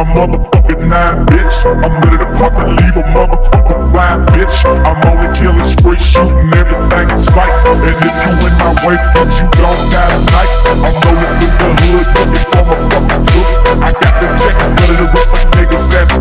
my motherfucking nine, bitch. I'm ready to pop and leave a motherfucking ride, bitch. I'm only killing straight, shooting everything in sight. And if you in my way, bitch, you don't got a knife. I'm rolling through the hood, looking for my fucking hook. I got the check, ready to rip a nigga's ass